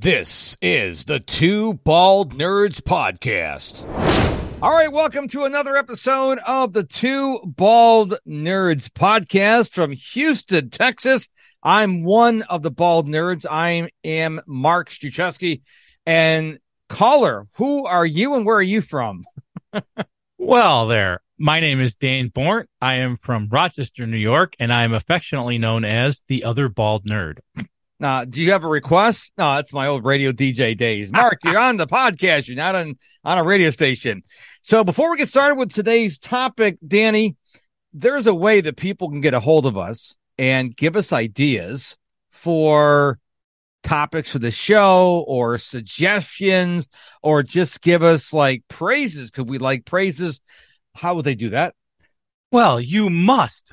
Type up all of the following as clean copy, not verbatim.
This is the Two Bald Nerds Podcast. All right, welcome to another episode of the Two Bald Nerds Podcast from Houston, Texas. I'm one of the Bald Nerds. I am Mark Struczewski. And caller, who are you and where are you from? Well, there. My name is Dan Bornt. I am from Rochester, New York, and I am affectionately known as the Other Bald Nerd. Do you have a request? No, that's my old radio DJ days. Mark, you're on the podcast. You're not on a radio station. So before we get started with today's topic, Danny, there's a way that people can get a hold of us and give us ideas for topics for the show or suggestions or just give us like praises because we like praises. How would they do that? Well, you must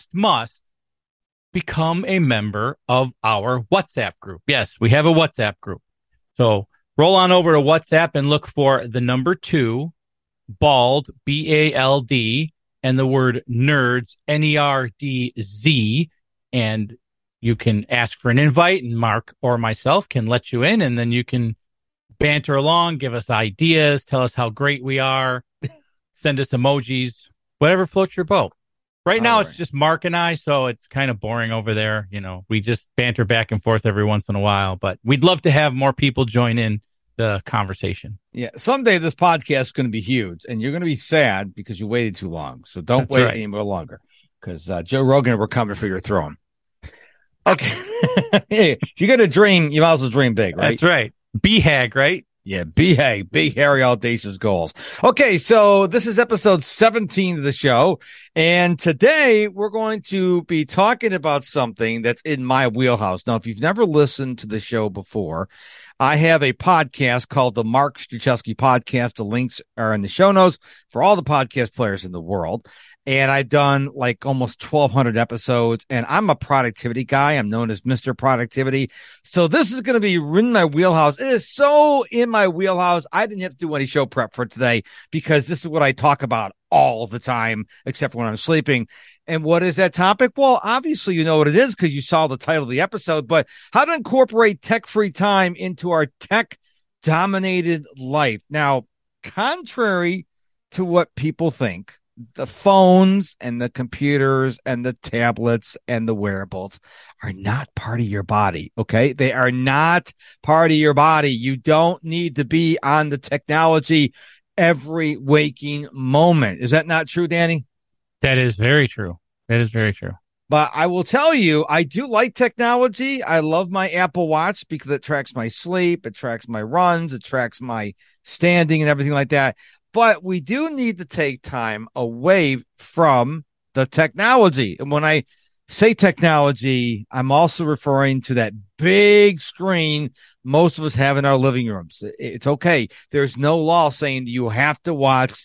become a member of our WhatsApp group. Yes, we have a WhatsApp group. So roll on over to WhatsApp and look for the number 2, BALD, B-A-L-D, and the word nerds, N-E-R-D-Z. And you can ask for an invite, and Mark or myself can let you in, and then you can banter along, give us ideas, tell us how great we are, send us emojis, whatever floats your boat. Right now, it's just Mark and I, so it's kind of boring over there. You know, we just banter back and forth every once in a while, but we'd love to have more people join in the conversation. Yeah, someday this podcast is going to be huge, and you're going to be sad because you waited too long. So don't wait any more longer because Joe Rogan, we're coming for your throne. Okay. Hey, if you're going to dream, you might as well dream big, right? That's right. BHAG, right? Yeah, BHAG, Big Harry Audacious Goals. Okay, so this is episode 17 of the show, and today we're going to be talking about something that's in my wheelhouse. Now, if you've never listened to the show before, I have a podcast called the Mark Struczewski Podcast. The links are in the show notes for all the podcast players in the world. And I've done like almost 1,200 episodes, and I'm a productivity guy. I'm known as Mr. Productivity. So this is going to be in my wheelhouse. It is so in my wheelhouse. I didn't have to do any show prep for today because this is what I talk about all the time, except when I'm sleeping. And what is that topic? Well, obviously, you know what it is because you saw the title of the episode, but how to incorporate tech-free time into our tech-dominated life. Now, contrary to what people think, the phones and the computers and the tablets and the wearables are not part of your body. Okay. They are not part of your body. You don't need to be on the technology every waking moment. Is that not true, Danny? That is very true. That is very true. But I will tell you, I do like technology. I love my Apple Watch because it tracks my sleep. It tracks my runs. It tracks my standing and everything like that. But we do need to take time away from the technology. And when I say technology, I'm also referring to that big screen most of us have in our living rooms. It's okay. There's no law saying you have to watch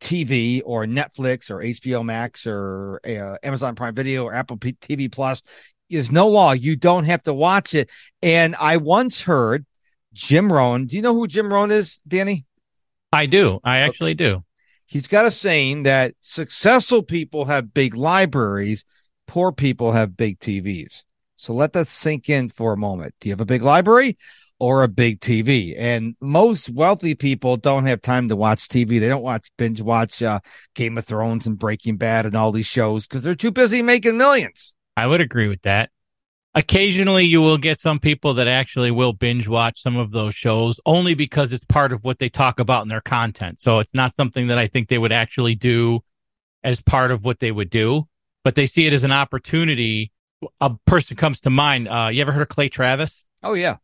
TV or Netflix or HBO Max or Amazon Prime Video or Apple TV Plus. There's no law. You don't have to watch it. And I once heard Jim Rohn. Do you know who Jim Rohn is, Danny? I do. I actually do. He's got a saying that successful people have big libraries, poor people have big TVs. So let that sink in for a moment. Do you have a big library or a big TV? And most wealthy people don't have time to watch TV. They don't binge watch Game of Thrones and Breaking Bad and all these shows because they're too busy making millions. I would agree with that. Occasionally, you will get some people that actually will binge watch some of those shows only because it's part of what they talk about in their content. So it's not something that I think they would actually do as part of what they would do, but they see it as an opportunity. A person comes to mind. You ever heard of Clay Travis? Oh, yeah.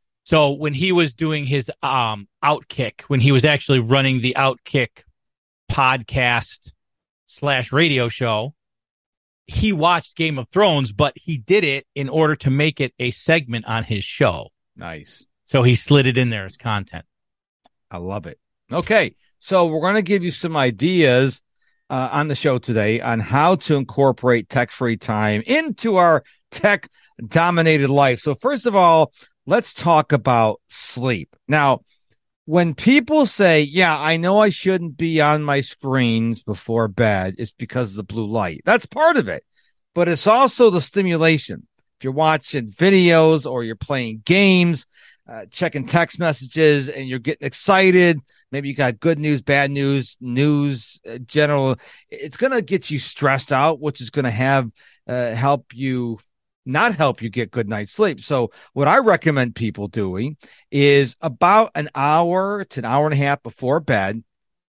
So when he was doing his Outkick, when he was actually running the Outkick podcast / radio show, he watched Game of Thrones, but he did it in order to make it a segment on his show. Nice. So he slid it in there as content. I love it. Okay. So we're going to give you some ideas on the show today on how to incorporate tech-free time into our tech-dominated life. So first of all, let's talk about sleep. Now, when people say, yeah, I know I shouldn't be on my screens before bed, it's because of the blue light. That's part of it. But it's also the stimulation. If you're watching videos or you're playing games, checking text messages and you're getting excited. Maybe you got good news, bad news, general. It's going to get you stressed out, which is going to have not help you get good night's sleep. So what I recommend people doing is about an hour to an hour and a half before bed,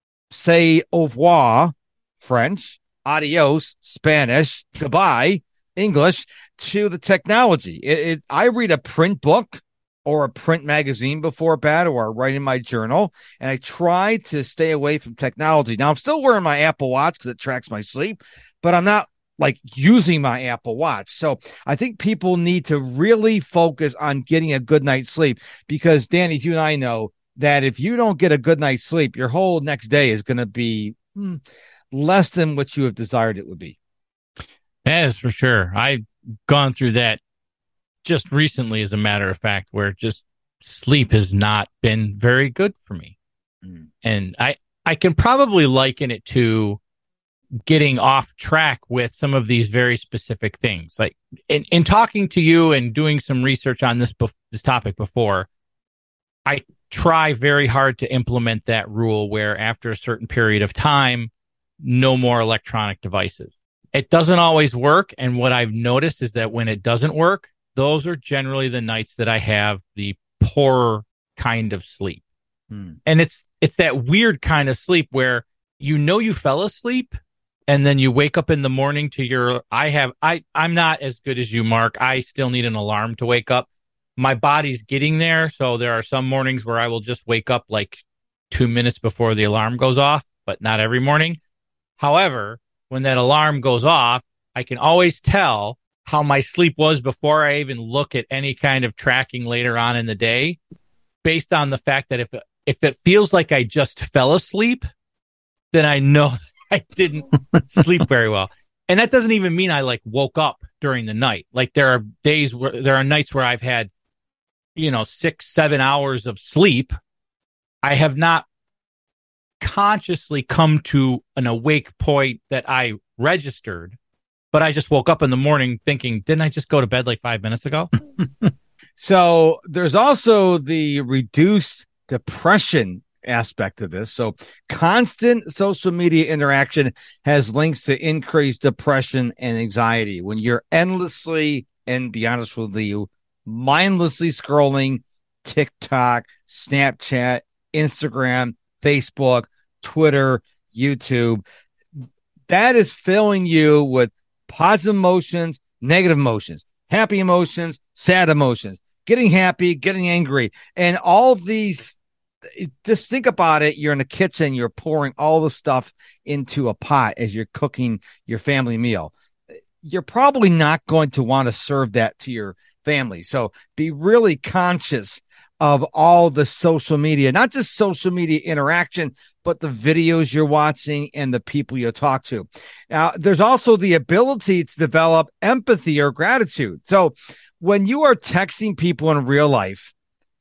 say au revoir, French, adios, Spanish, goodbye, English, to the technology. I read a print book or a print magazine before bed, or I write in my journal, and I try to stay away from technology. Now, I'm still wearing my Apple Watch because it tracks my sleep, but I'm not like using my Apple Watch. So I think people need to really focus on getting a good night's sleep, because Danny, you and I know that if you don't get a good night's sleep, your whole next day is going to be less than what you have desired it would be. That is for sure. I've gone through that just recently, as a matter of fact, where just sleep has not been very good for me. And I can probably liken it to getting off track with some of these very specific things. Like in talking to you and doing some research on this topic before, I try very hard to implement that rule where after a certain period of time, no more electronic devices. It doesn't always work. And what I've noticed is that when it doesn't work, those are generally the nights that I have the poorer kind of sleep. And it's that weird kind of sleep where you fell asleep and then you wake up in the morning to I'm not as good as you, Mark. I still need an alarm to wake up. My body's getting there. So there are some mornings where I will just wake up like 2 minutes before the alarm goes off, but not every morning. However, when that alarm goes off, I can always tell how my sleep was before I even look at any kind of tracking later on in the day, based on the fact that if it feels like I just fell asleep, then I know I didn't sleep very well. And that doesn't even mean I like woke up during the night. Like there are nights where I've had, 6-7 hours of sleep. I have not consciously come to an awake point that I registered, but I just woke up in the morning thinking, didn't I just go to bed like 5 minutes ago? So there's also the reduced depression aspect of this. So constant social media interaction has links to increased depression and anxiety. When you're endlessly, and be honest with you, mindlessly scrolling TikTok, Snapchat, Instagram, Facebook, Twitter, YouTube, that is filling you with positive emotions, negative emotions, happy emotions, sad emotions, getting happy, getting angry, and all these. Just think about it. You're in the kitchen, you're pouring all the stuff into a pot as you're cooking your family meal. You're probably not going to want to serve that to your family. So be really conscious of all the social media, not just social media interaction, but the videos you're watching and the people you talk to. Now, there's also the ability to develop empathy or gratitude. So when you are texting people in real life,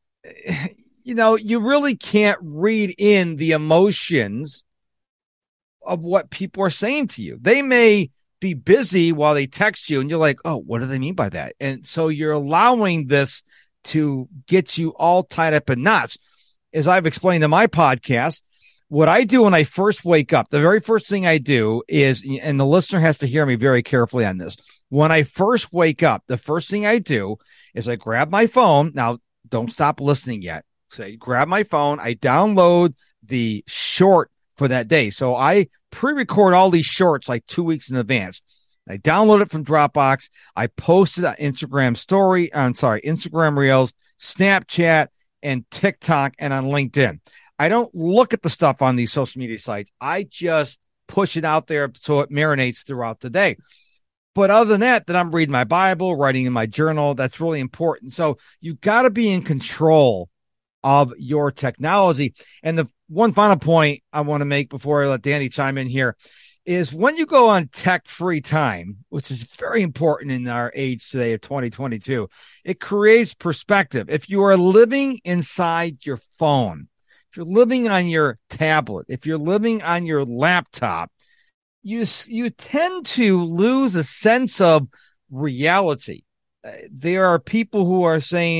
you really can't read in the emotions of what people are saying to you. They may be busy while they text you and you're like, oh, what do they mean by that? And so you're allowing this to get you all tied up in knots. As I've explained in my podcast, what I do when I first wake up, the very first thing I do is, and the listener has to hear me very carefully on this. When I first wake up, the first thing I do is I grab my phone. Now, don't stop listening yet. So I grab my phone. I download the short for that day. So I pre-record all these shorts like 2 weeks in advance. I download it from Dropbox. I post it on Instagram Instagram Reels, Snapchat, and TikTok, and on LinkedIn. I don't look at the stuff on these social media sites. I just push it out there so it marinates throughout the day. But other than that, then I'm reading my Bible, writing in my journal. That's really important. So you've got to be in control of your technology. And the one final point I want to make before I let Danny chime in here is when you go on tech-free time, which is very important in our age today of 2022, it creates perspective. If you are living inside your phone, if you're living on your tablet, if you're living on your laptop, you tend to lose a sense of reality. There are people who are saying,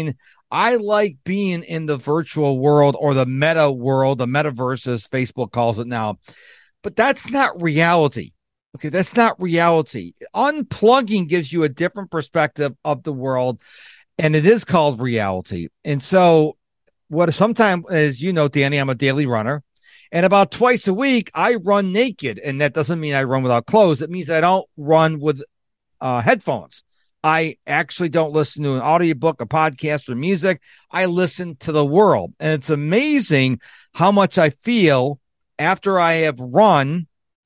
I like being in the virtual world or the meta world, the metaverse, as Facebook calls it now. But that's not reality. Okay, that's not reality. Unplugging gives you a different perspective of the world, and it is called reality. And so, what sometimes, as you know, Danny, I'm a daily runner, and about twice a week, I run naked. And that doesn't mean I run without clothes. It means I don't run with headphones. I actually don't listen to an audiobook, a podcast, or music. I listen to the world. And it's amazing how much I feel after I have run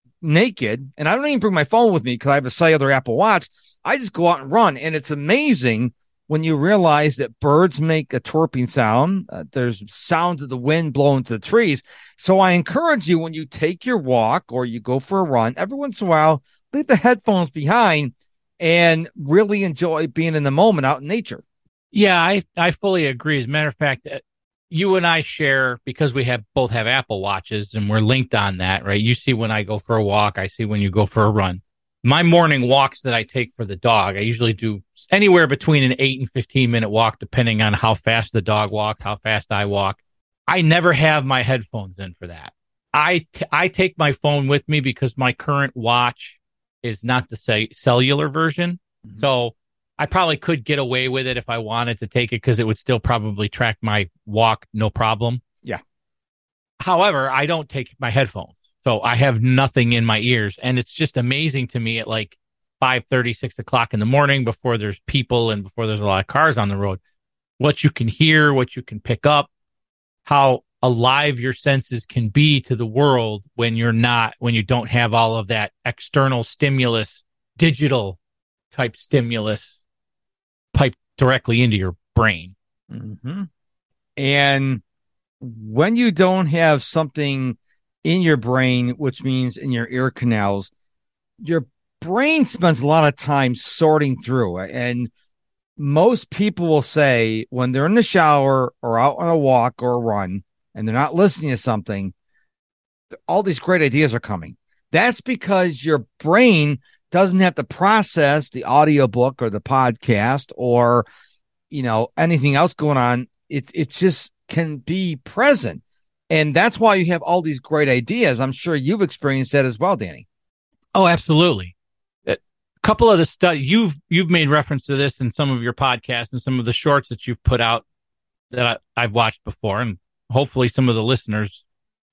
naked. And I don't even bring my phone with me because I have a cellular Apple Watch. I just go out and run. And it's amazing when you realize that birds make a chirping sound. There's sounds of the wind blowing to the trees. So I encourage you, when you take your walk or you go for a run, every once in a while, leave the headphones behind and really enjoy being in the moment out in nature. Yeah, I fully agree. As a matter of fact, you and I share, because we both have Apple Watches and we're linked on that, right? You see when I go for a walk, I see when you go for a run. My morning walks that I take for the dog, I usually do anywhere between an 8 and 15-minute walk, depending on how fast the dog walks, how fast I walk. I never have my headphones in for that. I take my phone with me because my current watch is not the cellular version. Mm-hmm. So I probably could get away with it if I wanted to take it, because it would still probably track my walk, no problem. Yeah. However, I don't take my headphones. So I have nothing in my ears. And it's just amazing to me at like 5:30, 6 o'clock in the morning, before there's people and before there's a lot of cars on the road, what you can hear, what you can pick up, how alive your senses can be to the world when you don't have all of that external stimulus, digital type stimulus piped directly into your brain. Mm-hmm. And when you don't have something in your brain, which means in your ear canals, your brain spends a lot of time sorting through it. And most people will say when they're in the shower or out on a walk or a run and they're not listening to something, all these great ideas are coming. That's because your brain doesn't have to process the audiobook or the podcast or, anything else going on. It just can be present. And that's why you have all these great ideas. I'm sure you've experienced that as well, Danny. Oh, absolutely. A couple of the studies, you've made reference to this in some of your podcasts and some of the shorts that you've put out that I've watched before. And hopefully some of the listeners,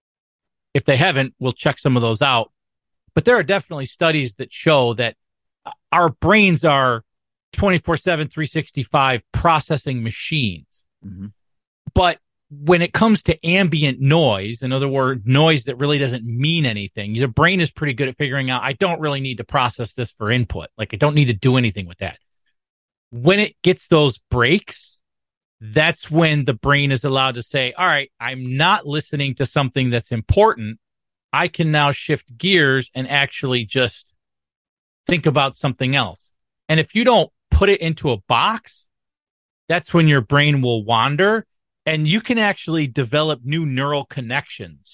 if they haven't, will check some of those out. But there are definitely studies that show that our brains are 24/7, 365 processing machines. Mm-hmm. But when it comes to ambient noise, in other words, noise that really doesn't mean anything, your brain is pretty good at figuring out, I don't really need to process this for input. Like, I don't need to do anything with that. When it gets those breaks, that's when the brain is allowed to say, all right, I'm not listening to something that's important. I can now shift gears and actually just think about something else. And if you don't put it into a box, that's when your brain will wander. And you can actually develop new neural connections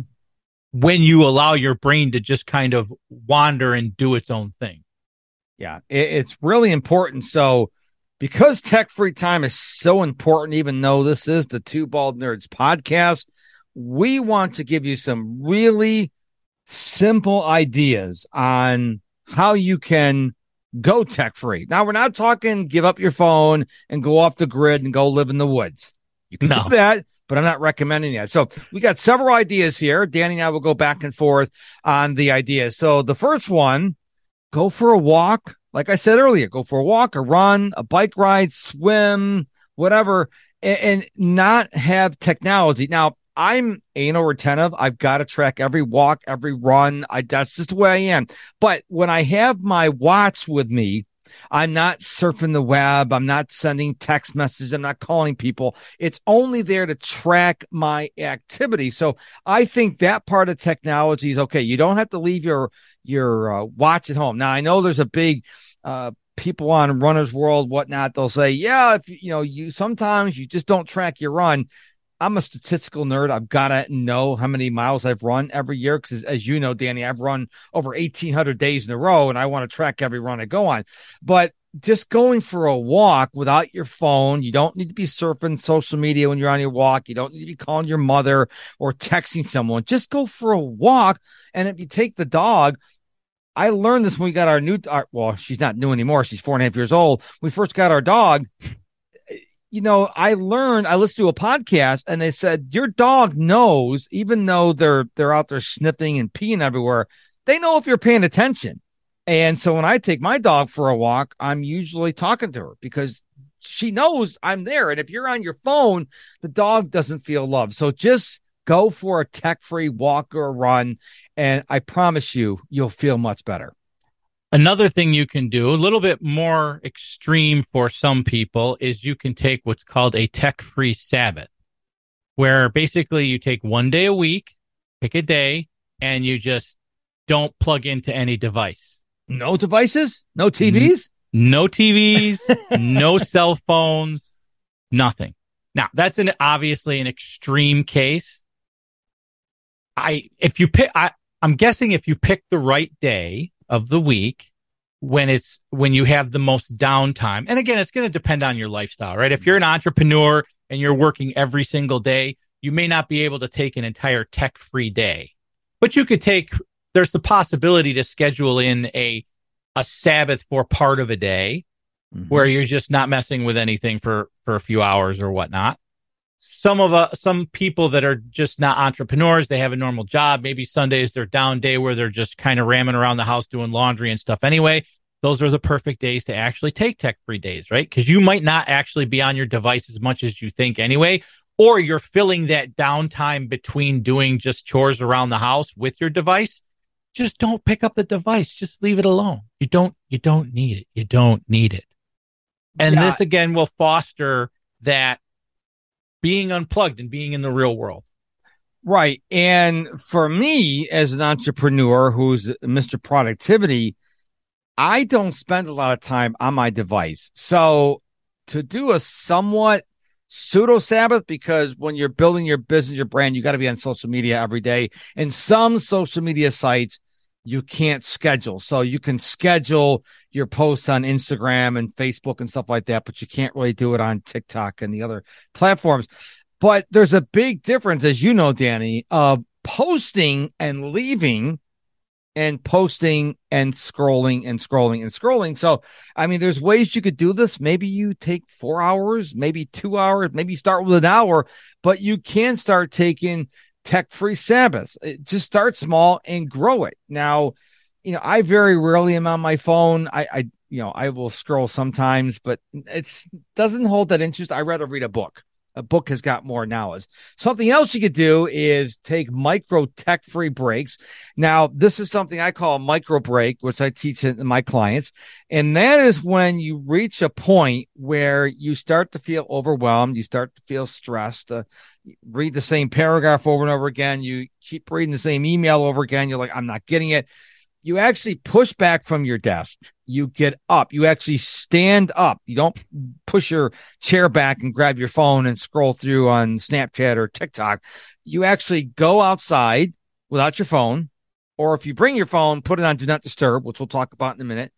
when you allow your brain to just kind of wander and do its own thing. Yeah, it's really important. So because Tech Free Time is so important, even though this is the Two Bald Nerds podcast, we want to give you some really simple ideas on how you can go tech free. Now, we're not talking give up your phone and go off the grid and go live in the woods. You can do that, but I'm not recommending that. So we got several ideas here. Danny and I will go back and forth on the ideas. So the first one, go for a walk. Like I said earlier, go for a walk, a run, a bike ride, swim, whatever, and not have technology. Now, I'm anal retentive. I've got to track every walk, every run. That's just the way I am. But when I have my watch with me, I'm not surfing the web. I'm not sending text messages. I'm not calling people. It's only there to track my activity. So I think that part of technology is okay. You don't have to leave your watch at home. Now, I know there's a big people on Runner's World, whatnot. They'll say, yeah, if you sometimes you just don't track your run. I'm a statistical nerd. I've got to know how many miles I've run every year because, as you know, Danny, I've run over 1,800 days in a row, and I want to track every run I go on. But just going for a walk without your phone. You don't need to be surfing social media when you're on your walk. You don't need to be calling your mother or texting someone. Just go for a walk. And if you take the dog, I learned this when we got well, she's not new anymore. She's 4.5 years old. We first got our dog. I listened to a podcast and they said, your dog knows, even though they're out there sniffing and peeing everywhere, they know if you're paying attention. And so when I take my dog for a walk, I'm usually talking to her because she knows I'm there. And if you're on your phone, the dog doesn't feel loved. So just go for a tech-free walk or a run. And I promise you'll feel much better. Another thing you can do, a little bit more extreme for some people, is you can take what's called a tech-free Sabbath, where basically you take one day a week, pick a day, and you just don't plug into any device. No devices? No TVs? No TVs, no cell phones, nothing. Now, that's obviously an extreme case. I'm guessing if you pick the right day of the week, when you have the most downtime. And again, it's going to depend on your lifestyle, right? If you're an entrepreneur and you're working every single day, you may not be able to take an entire tech-free day, but there's the possibility to schedule in a Sabbath for part of a day where you're just not messing with anything for a few hours or whatnot. Some people that are just not entrepreneurs, they have a normal job. Maybe Sunday is their down day where they're just kind of ramming around the house doing laundry and stuff anyway. Those are the perfect days to actually take tech-free days, right? Because you might not actually be on your device as much as you think anyway, or you're filling that downtime between doing just chores around the house with your device. Just don't pick up the device. Just leave it alone. You don't need it. You don't need it. And this again will foster that being unplugged and being in the real world. Right. And for me, as an entrepreneur who's Mr. Productivity, I don't spend a lot of time on my device. So to do a somewhat pseudo Sabbath, because when you're building your business, your brand, you got to be on social media every day. And some social media sites you can't schedule. So you can schedule your posts on Instagram and Facebook and stuff like that, but you can't really do it on TikTok and the other platforms. But there's a big difference, as you know, Danny, of posting and leaving and posting and scrolling and scrolling and scrolling. So, I mean, there's ways you could do this. Maybe you take 4 hours, maybe 2 hours, maybe start with an hour, but you can start taking tech-free Sabbaths. Just start small and grow it. Now, I very rarely am on my phone. I will scroll sometimes, but it doesn't hold that interest. I'd rather read a book. A book has got more knowledge. Something else you could do is take micro tech-free breaks. Now, this is something I call a micro break, which I teach my clients. And that is when you reach a point where you start to feel overwhelmed. You start to feel stressed. Read the same paragraph over and over again. You keep reading the same email over again. You're like, I'm not getting it. You actually push back from your desk. You get up. You actually stand up. You don't push your chair back and grab your phone and scroll through on Snapchat or TikTok. You actually go outside without your phone, or if you bring your phone, put it on Do Not Disturb, which we'll talk about in a minute.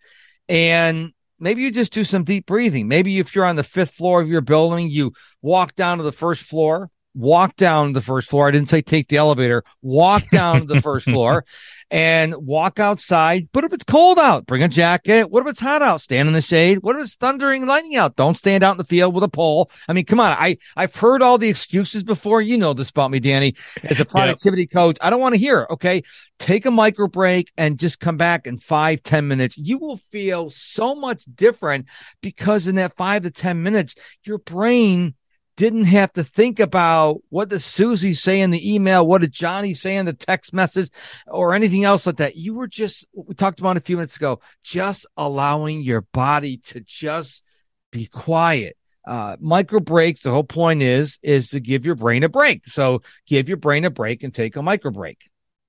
And maybe you just do some deep breathing. Maybe if you're on the 5th floor of your building, you walk down to the 1st floor. Walk down the 1st floor. I didn't say take the elevator. Walk down to the 1st floor and walk outside. But if it's cold out, bring a jacket. What if it's hot out? Stand in the shade. What if it's thundering and lightning out? Don't stand out in the field with a pole. I mean, come on. I've heard all the excuses before. You know this about me, Danny. As a productivity coach, I don't want to hear it. Okay. Take a micro break and just come back in 5-10 minutes. You will feel so much different because in that 5 to 10 minutes, your brain didn't have to think about what did Susie say in the email, what did Johnny say in the text message, or anything else like that. You were just, we talked about a few minutes ago, just allowing your body to just be quiet. Micro breaks, the whole point is to give your brain a break. So give your brain a break and take a micro break.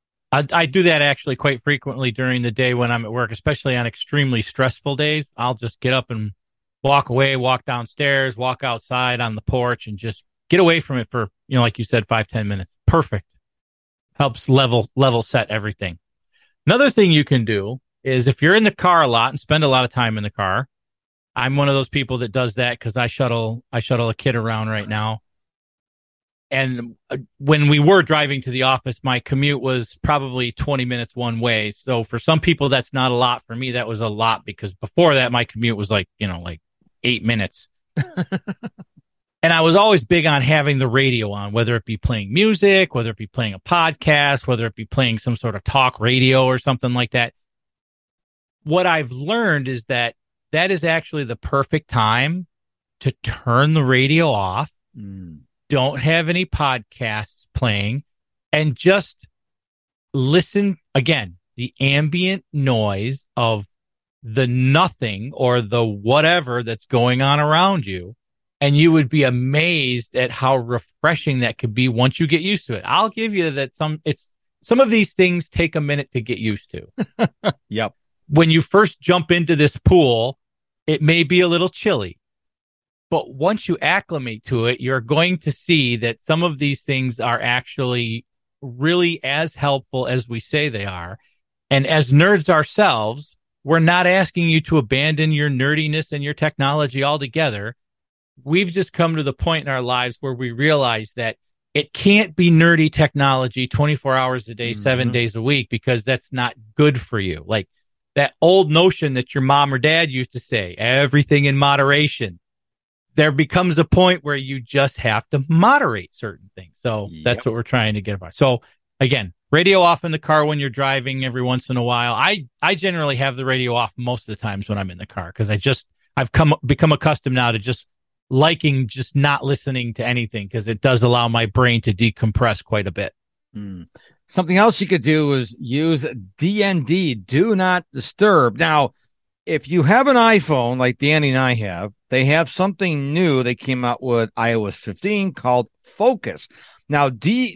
I do that actually quite frequently during the day when I'm at work, especially on extremely stressful days. I'll just get up and walk away, walk downstairs, walk outside on the porch, and just get away from it for, like you said, 5-10 minutes. Perfect. Helps level set everything. Another thing you can do is if you're in the car a lot and spend a lot of time in the car, I'm one of those people that does that because I shuttle a kid around right now. And when we were driving to the office, my commute was probably 20 minutes one way. So for some people, that's not a lot. For me, that was a lot because before that, my commute was like 8 minutes. And I was always big on having the radio on, whether it be playing music, whether it be playing a podcast, whether it be playing some sort of talk radio or something like that. What I've learned is that is actually the perfect time to turn the radio off. Don't have any podcasts playing, and just listen again, the ambient noise of the nothing or the whatever that's going on around you. And you would be amazed at how refreshing that could be once you get used to it. I'll give you that some of these things take a minute to get used to. Yep. When you first jump into this pool, it may be a little chilly. But once you acclimate to it, you're going to see that some of these things are actually really as helpful as we say they are. And as nerds ourselves, we're not asking you to abandon your nerdiness and your technology altogether. We've just come to the point in our lives where we realize that it can't be nerdy technology 24 hours a day, 7 days a week, because that's not good for you. Like that old notion that your mom or dad used to say, everything in moderation. There becomes a point where you just have to moderate certain things. So that's what we're trying to get about. So again, radio off in the car when you're driving every once in a while. I generally have the radio off most of the times when I'm in the car because I've become accustomed now to just liking just not listening to anything because it does allow my brain to decompress quite a bit. Something else you could do is use DND, do not disturb. Now, if you have an iPhone like Danny and I have, they have something new. They came out with iOS 15 called Focus. Now,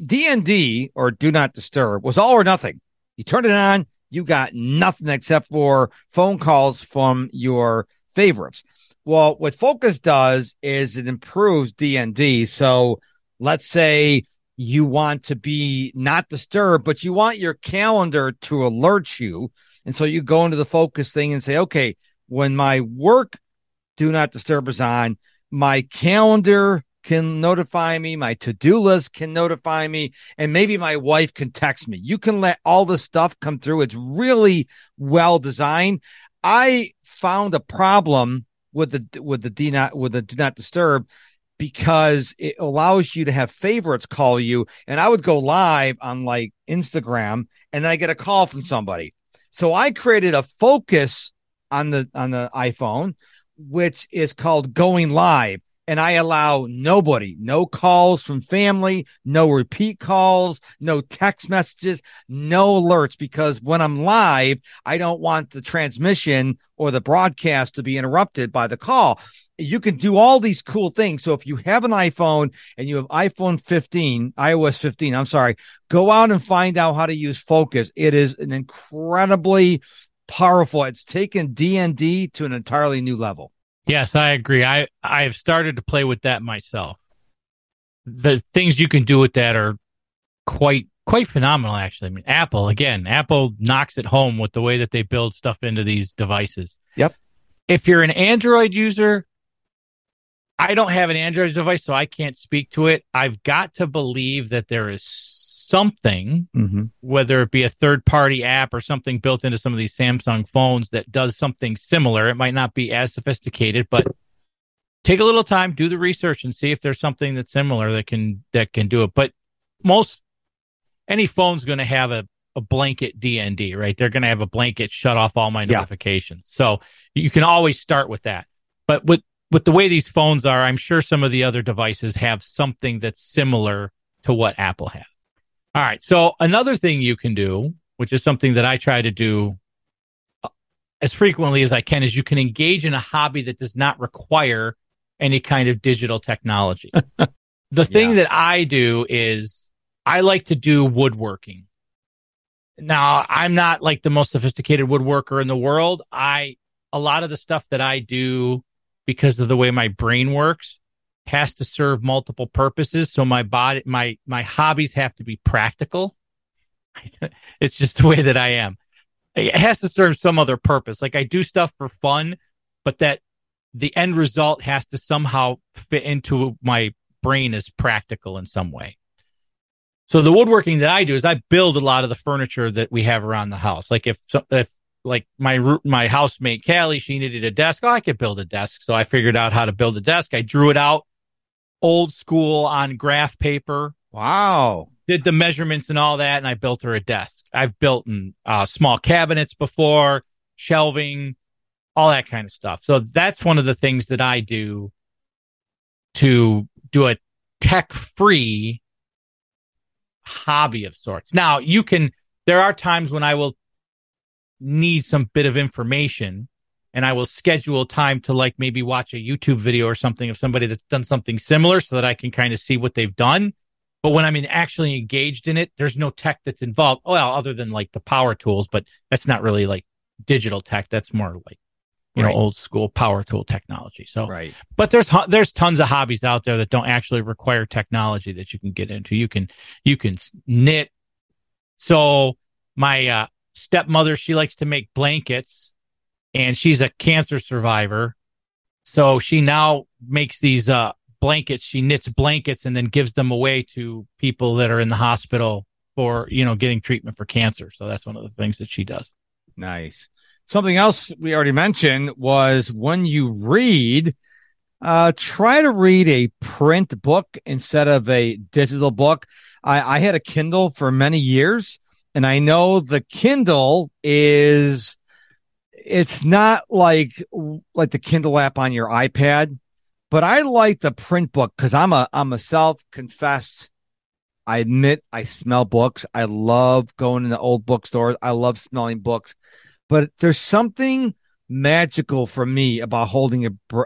DND, or Do Not Disturb, was all or nothing. You turn it on, you got nothing except for phone calls from your favorites. Well, what Focus does is it improves DND. So let's say you want to be not disturbed, but you want your calendar to alert you. And so you go into the Focus thing and say, okay, when my work Do Not Disturb is on, my calendar can notify me, my to-do list can notify me, and maybe my wife can text me. You can let all this stuff come through. It's really well designed. I found a problem with the Do Not Disturb because it allows you to have favorites call you. And I would go live on like Instagram and then I get a call from somebody. So I created a Focus on the iPhone, which is called Going Live. And I allow no calls from family, no repeat calls, no text messages, no alerts, because when I'm live, I don't want the transmission or the broadcast to be interrupted by the call. You can do all these cool things. So if you have an iPhone and you have iOS 15, go out and find out how to use Focus. It is an incredibly powerful. It's taken DND to an entirely new level. Yes, I agree. I have started to play with that myself. The things you can do with that are quite phenomenal, actually. I mean, Apple knocks it home with the way that they build stuff into these devices. Yep. If you're an Android user, I don't have an Android device, so I can't speak to it. I've got to believe that there is something, whether it be a third-party app or something built into some of these Samsung phones that does something similar. It might not be as sophisticated, but take a little time, do the research, and see if there's something that's similar that can do it. But any phone's going to have a blanket DND, right? They're going to have a blanket shut off all my notifications. So you can always start with that. But with the way these phones are, I'm sure some of the other devices have something that's similar to what Apple has. All right. So another thing you can do, which is something that I try to do as frequently as I can, is you can engage in a hobby that does not require any kind of digital technology. The thing that I do is I like to do woodworking. Now, I'm not like the most sophisticated woodworker in the world. A lot of the stuff that I do, because of the way my brain works, has to serve multiple purposes. So my hobbies have to be practical. It's just the way that I am. It has to serve some other purpose. Like I do stuff for fun, but that the end result has to somehow fit into my brain as practical in some way. So the woodworking that I do is I build a lot of the furniture that we have around the house. Like if like my housemate Callie, she needed a desk. Oh, I could build a desk. So I figured out how to build a desk. I drew it out old school on graph paper. Wow. Did the measurements and all that, and I built her a desk. I've built small cabinets before, shelving, all that kind of stuff. So that's one of the things that I do to do a tech-free hobby of sorts. Now, there are times when I will need some bit of information, and I will schedule time to like maybe watch a YouTube video or something of somebody that's done something similar so that I can kind of see what they've done. But when I'm actually engaged in it, there's no tech that's involved. Well, other than like the power tools, but that's not really like digital tech. That's more like, old school power tool technology. So, right. But there's tons of hobbies out there that don't actually require technology that you can get into. You can knit. So my stepmother, she likes to make blankets, and she's a cancer survivor. So she now makes these blankets. She knits blankets and then gives them away to people that are in the hospital for, getting treatment for cancer. So that's one of the things that she does. Nice. Something else we already mentioned was when you read, try to read a print book instead of a digital book. I had a Kindle for many years, and I know the Kindle it's not like the Kindle app on your iPad, but I like the print book because I'm a self-confessed, I admit I smell books. I love going into old bookstores. I love smelling books. But there's something magical for me about holding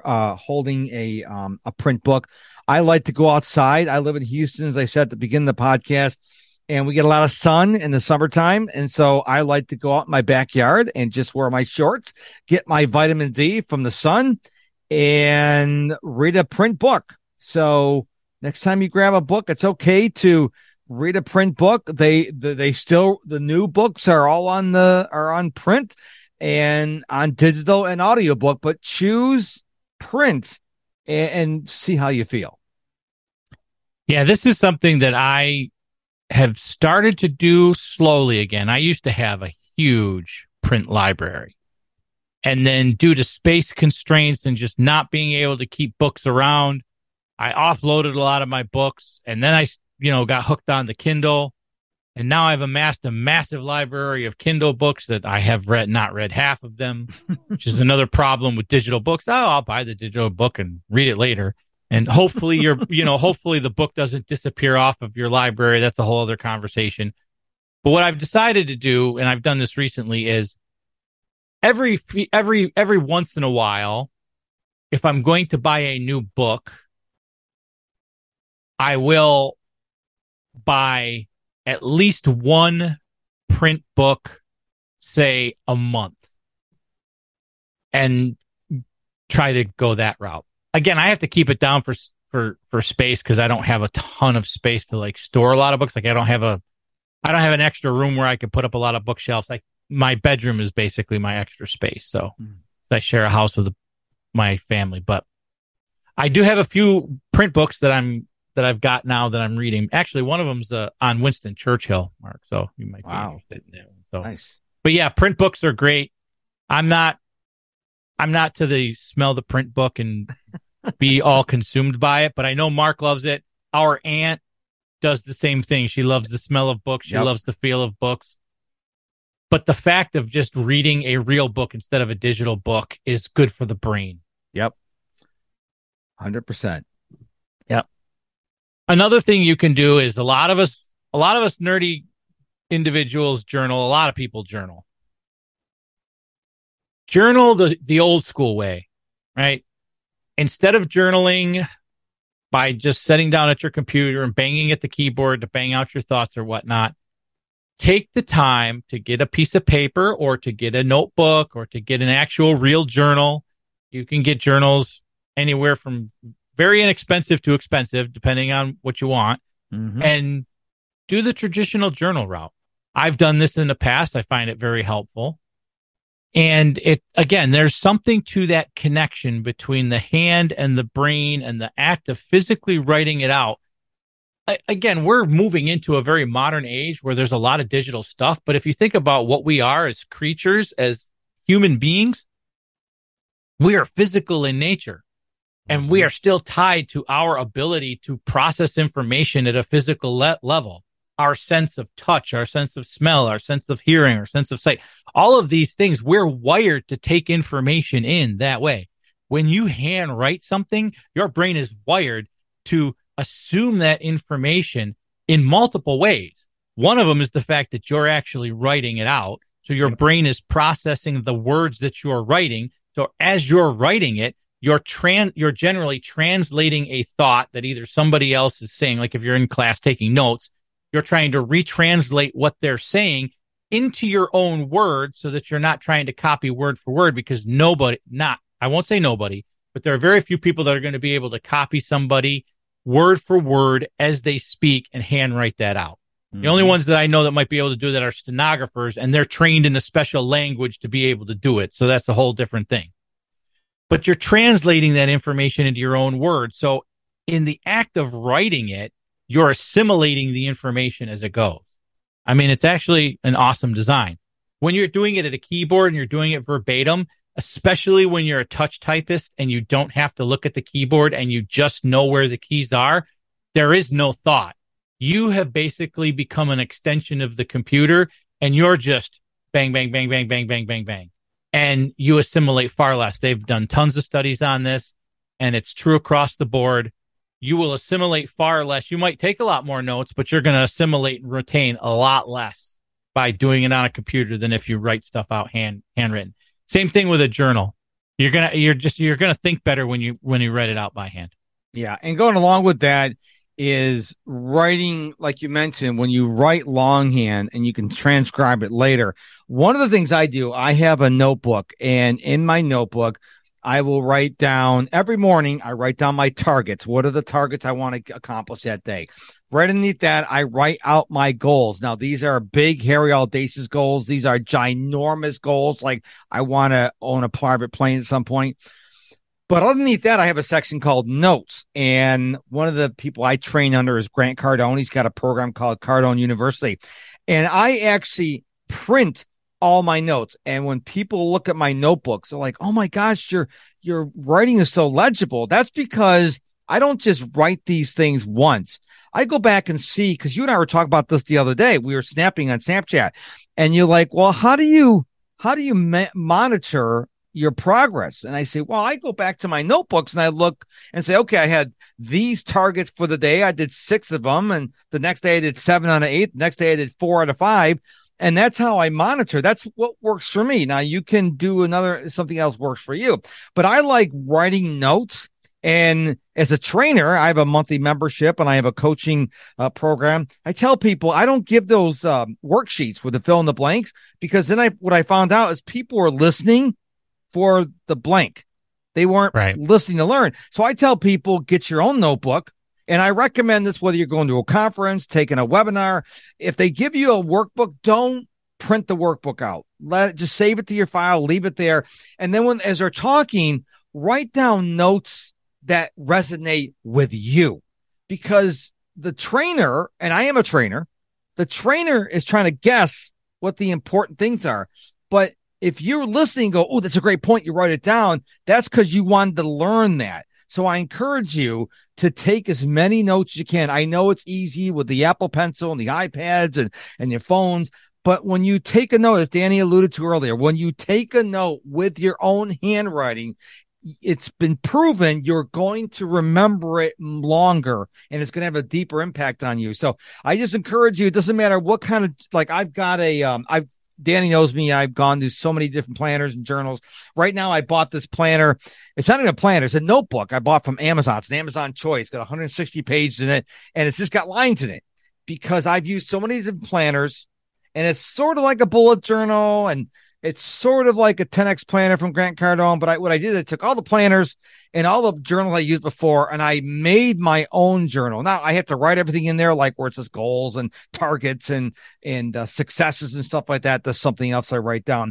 a print book. I like to go outside. I live in Houston, as I said at the beginning of the podcast, and we get a lot of sun in the summertime. And so I like to go out in my backyard and just wear my shorts, get my vitamin D from the sun, and read a print book. So next time you grab a book, it's okay to read a print book. The new books are all on print and on digital and audiobook, but choose print and see how you feel. Yeah, this is something that I have started to do slowly again. I used to have a huge print library. And then due to space constraints and just not being able to keep books around, I offloaded a lot of my books, and then I got hooked on the Kindle, and now I've amassed a massive library of Kindle books that I have not read half of them, which is another problem with digital books. Oh, I'll buy the digital book and read it later. And hopefully hopefully the book doesn't disappear off of your library. That's a whole other conversation. But what I've decided to do, and I've done this recently, is every once in a while, if I'm going to buy a new book, I will buy at least one print book, say a month, and try to go that route. Again, I have to keep it down for space because I don't have a ton of space to like store a lot of books. Like I don't have an extra room where I can put up a lot of bookshelves. Like my bedroom is basically my extra space. So I share a house with my family, but I do have a few print books that I've got now that I'm reading. Actually, one of them's on Winston Churchill, Mark. So you might be interested in that one. So, nice. But yeah, print books are great. I'm not to the smell the print book and be all consumed by it, but I know Mark loves it. Our aunt does the same thing. She loves the smell of books. She loves the feel of books. But the fact of just reading a real book instead of a digital book is good for the brain. Yep. 100%. Yep. Another thing you can do is a lot of us nerdy individuals journal. A lot of people journal. Journal the old school way, right? Instead of journaling by just sitting down at your computer and banging at the keyboard to bang out your thoughts or whatnot, take the time to get a piece of paper or to get a notebook or to get an actual real journal. You can get journals anywhere from very inexpensive to expensive, depending on what you want, and do the traditional journal route. I've done this in the past. I find it very helpful. And it, again, there's something to that connection between the hand and the brain and the act of physically writing it out. Again, we're moving into a very modern age where there's a lot of digital stuff. But if you think about what we are as creatures, as human beings, we are physical in nature, and we are still tied to our ability to process information at a physical level. Our sense of touch, our sense of smell, our sense of hearing, our sense of sight, all of these things, we're wired to take information in that way. When you hand write something, your brain is wired to assume that information in multiple ways. One of them is the fact that you're actually writing it out. So your brain is processing the words that you're writing. So as you're writing it, you're generally translating a thought that either somebody else is saying, like if you're in class taking notes, you're trying to retranslate what they're saying into your own words so that you're not trying to copy word for word, because I won't say nobody, but there are very few people that are going to be able to copy somebody word for word as they speak and handwrite that out. The only ones that I know that might be able to do that are stenographers, and they're trained in a special language to be able to do it. So that's a whole different thing. But you're translating that information into your own words. So in the act of writing it, you're assimilating the information as it goes. I mean, it's actually an awesome design. When you're doing it at a keyboard and you're doing it verbatim, especially when you're a touch typist and you don't have to look at the keyboard and you just know where the keys are, there is no thought. You have basically become an extension of the computer, and you're just bang, bang, bang, bang, bang, bang, bang, bang. And you assimilate far less. They've done tons of studies on this, and it's true across the board. You will assimilate far less. You might take a lot more notes, but you're going to assimilate and retain a lot less by doing it on a computer than if you write stuff out handwritten. Same thing with a journal. You're gonna think better when you write it out by hand. Yeah, and going along with that is writing, like you mentioned, when you write longhand and you can transcribe it later. One of the things I do, I have a notebook, and in my notebook, I will write down every morning. I write down my targets. What are the targets I want to accomplish that day? Right underneath that, I write out my goals. Now, these are big, hairy, audacious goals. These are ginormous goals. Like I want to own a private plane at some point. But underneath that, I have a section called notes. And one of the people I train under is Grant Cardone. He's got a program called Cardone University. And I actually print all my notes. And when people look at my notebooks, they're like, oh my gosh, your writing is so legible. That's because I don't just write these things once. I go back and see, because you and I were talking about this the other day. We were snapping on Snapchat, and you're like, well, how do you monitor your progress? And I say, well, I go back to my notebooks and I look and say, okay, I had these targets for the day. I did 6 of them. And the next day I did 7 out of 8. The next day I did 4 out of 5. And that's how I monitor. That's what works for me. Now you can do something else works for you, but I like writing notes. And as a trainer, I have a monthly membership and I have a coaching program. I tell people I don't give those worksheets with the fill in the blanks, because then what I found out is people were listening for the blank. They weren't listening to learn. So I tell people, get your own notebook. And I recommend this whether you're going to a conference, taking a webinar. If they give you a workbook, don't print the workbook out. Just save it to your file, leave it there. And then as they're talking, write down notes that resonate with you, because the trainer, and I am a trainer, the trainer is trying to guess what the important things are. But if you're listening, go, oh, that's a great point, you write it down, that's because you wanted to learn that. So I encourage you to take as many notes as you can. I know it's easy with the Apple Pencil and the iPads and your phones, but when you take a note, as Danny alluded to earlier, when you take a note with your own handwriting, it's been proven you're going to remember it longer, and it's going to have a deeper impact on you. So I just encourage you, it doesn't matter what kind of, like I've got Danny knows me. I've gone to so many different planners and journals. Right now, I bought this planner. It's not even a planner. It's a notebook I bought from Amazon. It's an Amazon Choice. It's got 160 pages in it, and it's just got lines in it, because I've used so many different planners, and it's sort of like a bullet journal, and it's sort of like a 10X planner from Grant Cardone. But what I did, I took all the planners and all the journals I used before, and I made my own journal. Now I have to write everything in there, like where it says goals and targets and successes and stuff like that. That's something else I write down.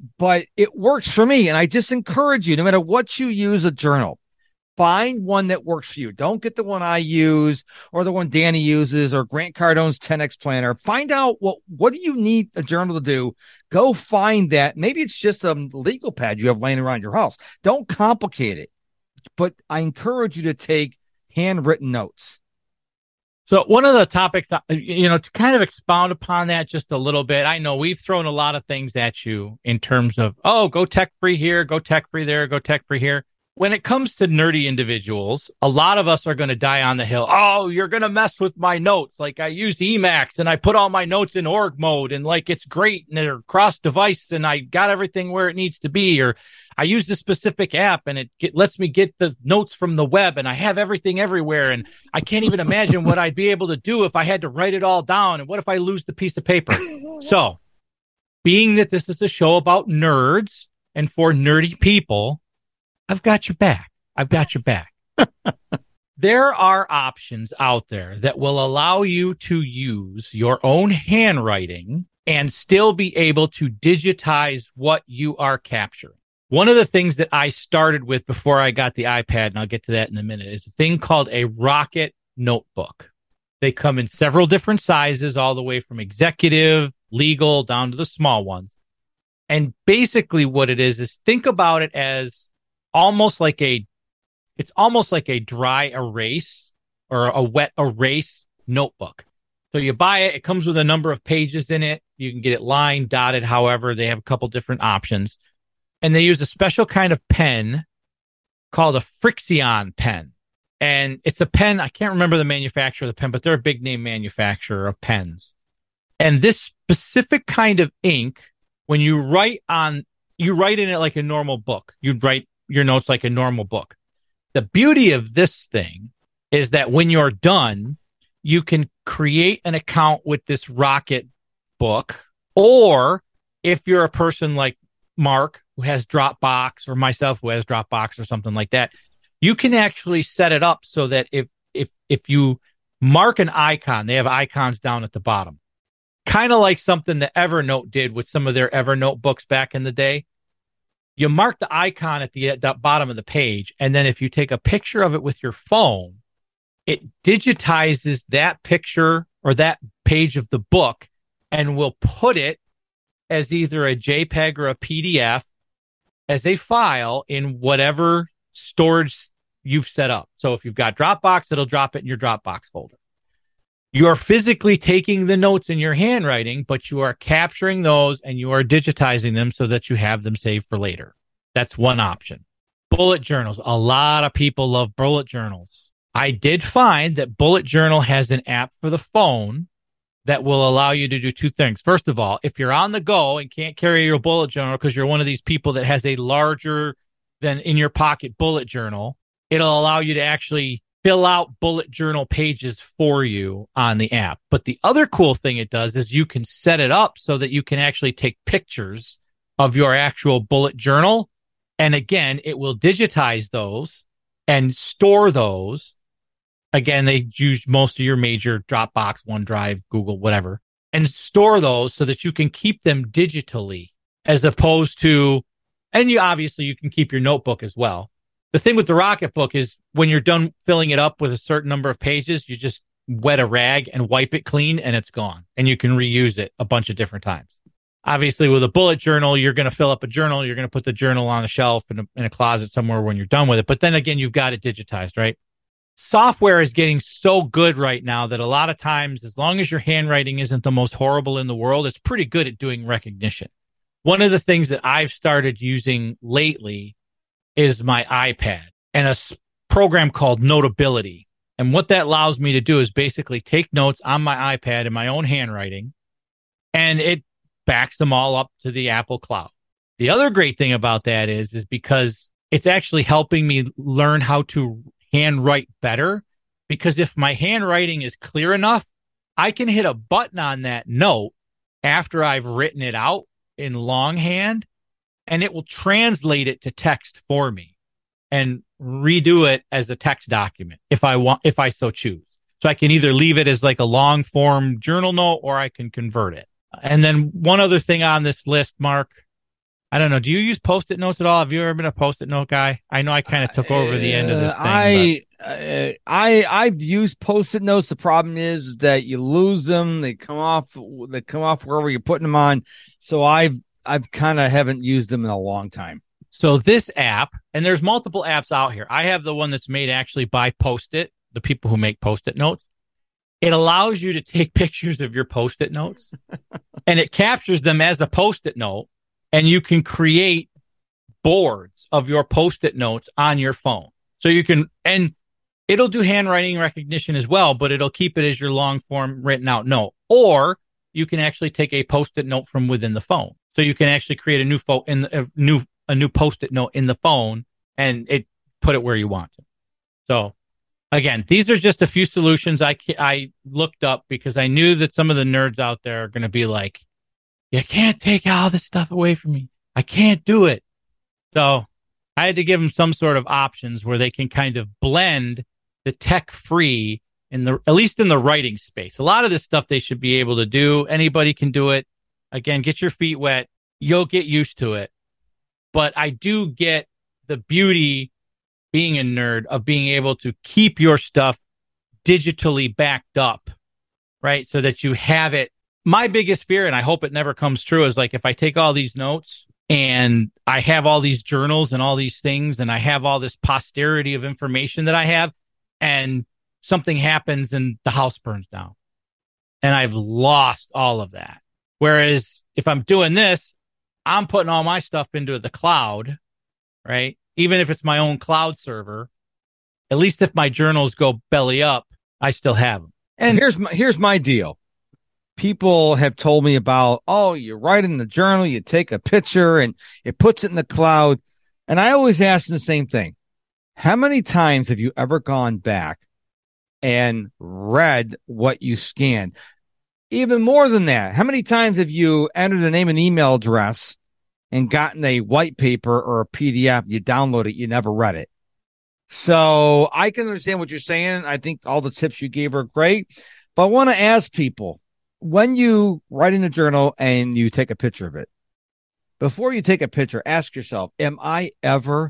but it works for me. And I just encourage you, no matter what you use a journal, find one that works for you. Don't get the one I use or the one Danny uses or Grant Cardone's 10X planner. Find out what do you need a journal to do. Go find that. Maybe it's just a legal pad you have laying around your house. Don't complicate it. But I encourage you to take handwritten notes. So one of the topics, to kind of expound upon that just a little bit, I know we've thrown a lot of things at you in terms of, go tech free here, go tech free there, go tech free here. When it comes to nerdy individuals, a lot of us are going to die on the hill. Oh, you're going to mess with my notes. Like I use Emacs and I put all my notes in org mode and like it's great and they're cross device and I got everything where it needs to be. Or I use this specific app and it lets me get the notes from the web and I have everything everywhere. And I can't even imagine what I'd be able to do if I had to write it all down. And what if I lose the piece of paper? So being that this is a show about nerds and for nerdy people, I've got your back. I've got your back. There are options out there that will allow you to use your own handwriting and still be able to digitize what you are capturing. One of the things that I started with before I got the iPad, and I'll get to that in a minute, is a thing called a Rocket Notebook. They come in several different sizes, all the way from executive, legal, down to the small ones. And basically what it is think about it as almost like a dry erase or a wet erase notebook. So you buy it. It comes with a number of pages in it. You can get it lined, dotted, however. They have a couple different options. And they use a special kind of pen called a Frixion pen. And it's a pen. I can't remember the manufacturer of the pen, but they're a big name manufacturer of pens. And this specific kind of ink, when you write in it like a normal book. You'd write your notes like a normal book. The beauty of this thing is that when you're done, you can create an account with this Rocket book, or if you're a person like Mark who has Dropbox or myself who has Dropbox or something like that, you can actually set it up so that if you mark an icon, they have icons down at the bottom, kind of like something that Evernote did with some of their Evernote books back in the day. You mark the icon at the bottom of the page, and then if you take a picture of it with your phone, it digitizes that picture or that page of the book and will put it as either a JPEG or a PDF as a file in whatever storage you've set up. So if you've got Dropbox, it'll drop it in your Dropbox folder. You are physically taking the notes in your handwriting, but you are capturing those and you are digitizing them so that you have them saved for later. That's one option. Bullet journals. A lot of people love bullet journals. I did find that Bullet Journal has an app for the phone that will allow you to do two things. First of all, if you're on the go and can't carry your bullet journal because you're one of these people that has a larger than in your pocket bullet journal, it'll allow you to actually fill out bullet journal pages for you on the app. But the other cool thing it does is you can set it up so that you can actually take pictures of your actual bullet journal. And again, it will digitize those and store those. Again, they use most of your major Dropbox, OneDrive, Google, whatever, and store those so that you can keep them digitally as opposed to, and you can keep your notebook as well. The thing with the Rocket Book is when you're done filling it up with a certain number of pages, you just wet a rag and wipe it clean and it's gone. And you can reuse it a bunch of different times. Obviously, with a bullet journal, you're going to fill up a journal. You're going to put the journal on a shelf in a closet somewhere when you're done with it. But then again, you've got it digitized, right? Software is getting so good right now that a lot of times, as long as your handwriting isn't the most horrible in the world, it's pretty good at doing recognition. One of the things that I've started using lately is my iPad and a program called Notability. And what that allows me to do is basically take notes on my iPad in my own handwriting, and it backs them all up to the Apple Cloud. The other great thing about that is because it's actually helping me learn how to handwrite better, because if my handwriting is clear enough, I can hit a button on that note after I've written it out in longhand, and it will translate it to text for me and redo it as a text document if I so choose. So I can either leave it as like a long form journal note or I can convert it. And then one other thing on this list, Mark, I don't know. Do you use Post-it notes at all? Have you ever been a Post-it note guy? I know I kind of took over the end of this thing. I've used Post-it notes. The problem is that you lose them. They come off wherever you're putting them on. So I've kind of haven't used them in a long time. So this app, and there's multiple apps out here. I have the one that's made actually by Post-it, the people who make Post-it notes. It allows you to take pictures of your Post-it notes and it captures them as a Post-it note. And you can create boards of your Post-it notes on your phone. So you can, and it'll do handwriting recognition as well, but it'll keep it as your long form written out note. Or you can actually take a Post-it note from within the phone. So you can actually create a new Post-it note in the phone and put it where you want it. So again, these are just a few solutions I looked up because I knew that some of the nerds out there are going to be like, you can't take all this stuff away from me. I can't do it. So I had to give them some sort of options where they can kind of blend the tech free at least in the writing space. A lot of this stuff they should be able to do. Anybody can do it. Again, get your feet wet. You'll get used to it. But I do get the beauty being a nerd of being able to keep your stuff digitally backed up, right? So that you have it. My biggest fear, and I hope it never comes true, is like if I take all these notes and I have all these journals and all these things and I have all this posterity of information that I have and something happens and the house burns down and I've lost all of that. Whereas if I'm doing this, I'm putting all my stuff into the cloud, right? Even if it's my own cloud server, at least if my journals go belly up, I still have them. And here's my deal. People have told me about, you write in the journal, you take a picture and it puts it in the cloud. And I always ask them the same thing. How many times have you ever gone back and read what you scanned? Even more than that, how many times have you entered a name and email address and gotten a white paper or a PDF, you download it, you never read it? So I can understand what you're saying. I think all the tips you gave are great. But I want to ask people, when you write in a journal and you take a picture of it, before you take a picture, ask yourself, am I ever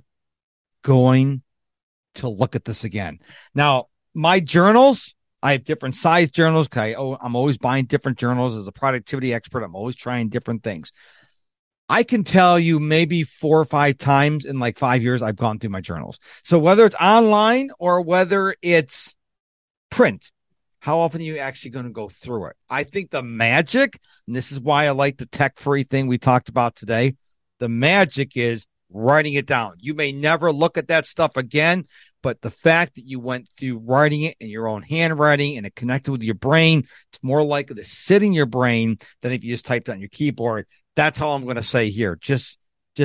going to look at this again? Now, my journals, I have different size journals. I'm always buying different journals. As a productivity expert, I'm always trying different things. I can tell you maybe 4 or 5 times in like 5 years, I've gone through my journals. So whether it's online or whether it's print, how often are you actually going to go through it? I think the magic, and this is why I like the tech-free thing we talked about today, the magic is writing it down. You may never look at that stuff again, but the fact that you went through writing it in your own handwriting and it connected with your brain, it's more likely to sit in your brain than if you just typed it on your keyboard. That's all I'm going to say here. Just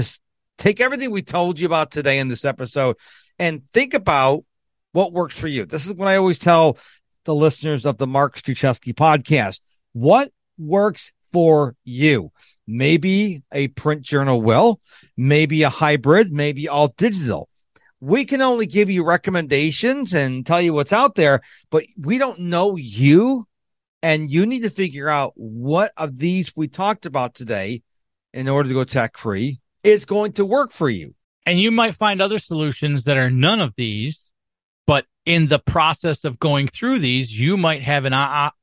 take everything we told you about today in this episode and think about what works for you. This is what I always tell the listeners of the Mark Struczewski podcast. What works for you? Maybe a print journal will, maybe a hybrid, maybe all digital. We can only give you recommendations and tell you what's out there, but we don't know you, and you need to figure out what of these we talked about today in order to go tech-free is going to work for you. And you might find other solutions that are none of these, but in the process of going through these, you might have an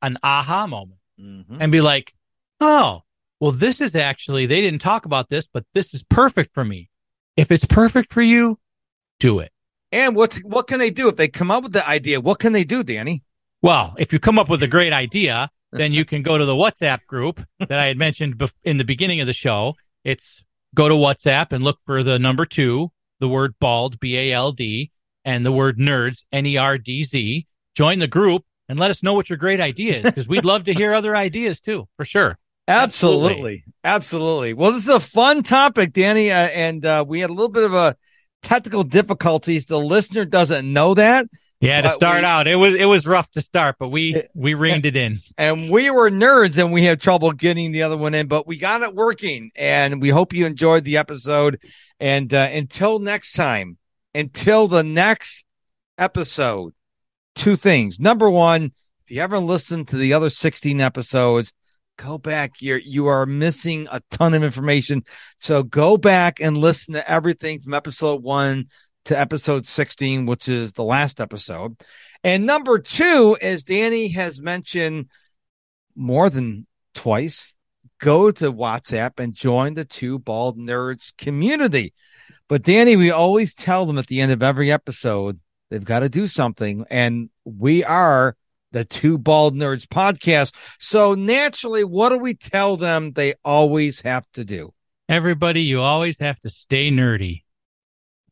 aha moment and be like, oh, well, this is actually, they didn't talk about this, but this is perfect for me. If it's perfect for you, do it. And what can they do if they come up with the idea? What can they do, Danny? Well, if you come up with a great idea, then you can go to the WhatsApp group that I had mentioned in the beginning of the show. It's go to WhatsApp and look for the number 2, the word bald, B-A-L-D, and the word nerds, N-E-R-D-Z. Join the group and let us know what your great idea is, because we'd love to hear other ideas too, for sure. Absolutely. Well, this is a fun topic, Danny, and we had a little bit of a technical difficulties. The listener doesn't know that. Yeah, to start out, it was rough to start, but we reined it in. And we were nerds, and we had trouble getting the other one in, but we got it working, and we hope you enjoyed the episode. And until next time, until the next episode, 2 things. Number 1, if you haven't listened to the other 16 episodes, go back. You are missing a ton of information. So go back and listen to everything from episode 1 to episode 16, which is the last episode. And number 2, as Danny has mentioned more than twice, go to WhatsApp and join the Two Bald Nerds community. But Danny, we always tell them at the end of every episode, they've got to do something. And we are the Two Bald Nerds podcast. So naturally, what do we tell them they always have to do? Everybody, you always have to stay nerdy.